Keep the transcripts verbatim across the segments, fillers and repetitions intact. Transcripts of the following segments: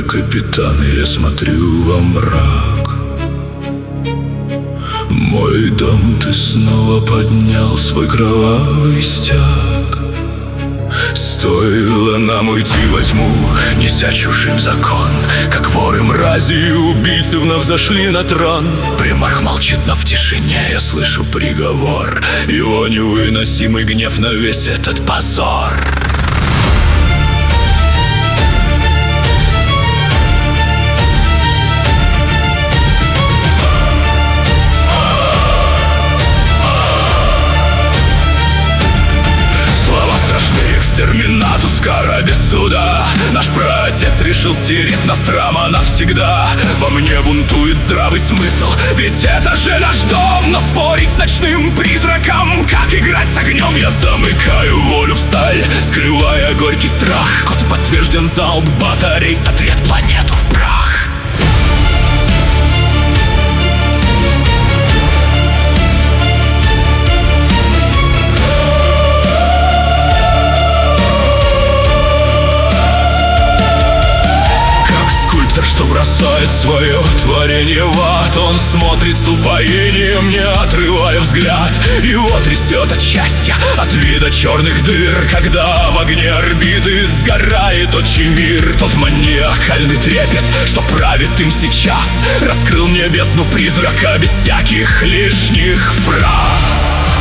капитан, я смотрю во мрак. Мой дом ты снова поднял свой кровавый стяг. Стоило нам уйти во тьму, неся чужим закон, как воры, мрази и убийцы вновь зашли на трон. Примарх молчит, но в тишине я слышу приговор, его невыносимый гнев на весь этот позор. Терминатус, кара без суда. Наш праотец решил стереть Нострома навсегда. Во мне бунтует здравый смысл, ведь это же наш дом. Но спорить с ночным призраком, как играть с огнем. Я замыкаю волю в сталь, скрывая горький страх. Код подтвержден, залп батарей сотрет планету в прах. Что бросает свое творение в ад, он смотрит с упоением, не отрывая взгляд. Его трясет от счастья, от вида черных дыр, когда в огне орбиты сгорает отчий мир. Тот маниакальный трепет, что правит им сейчас, раскрыл мне бездну призрака без всяких лишних фраз.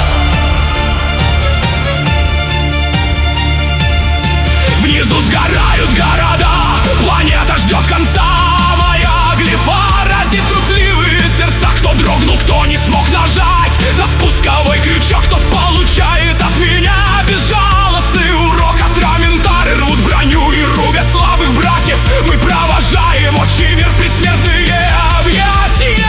Внизу сгорают города, планета ждет конца. Моя глифа разит трусливые сердца. Кто дрогнул, кто не смог нажать на спусковой крючок, тот получает от меня безжалостный урок. Атраментары рвут броню и рубят слабых братьев. Мы провожаем отчий мир в предсмертные объятия.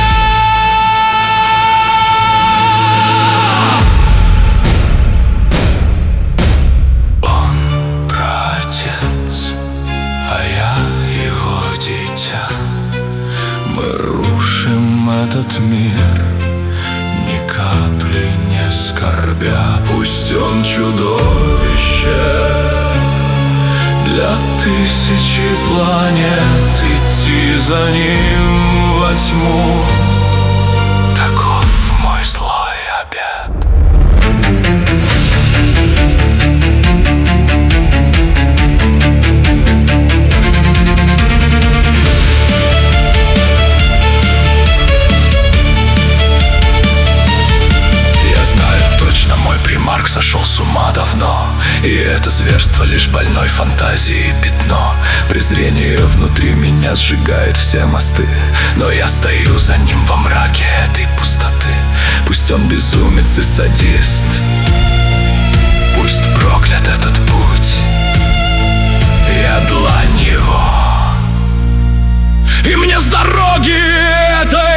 Мы рушим этот мир, ни капли не скорбя. Пусть он чудовище для тысячи планет, идти за ним во тьму. Таков мой злой обет. Примарх сошел с ума давно, и это зверство лишь больной фантазии пятно. Презрение внутри меня сжигает все мосты, но я стою за ним во мраке этой пустоты. Пусть он безумец и садист, пусть проклят этот путь, я длань его, и мне с дороги это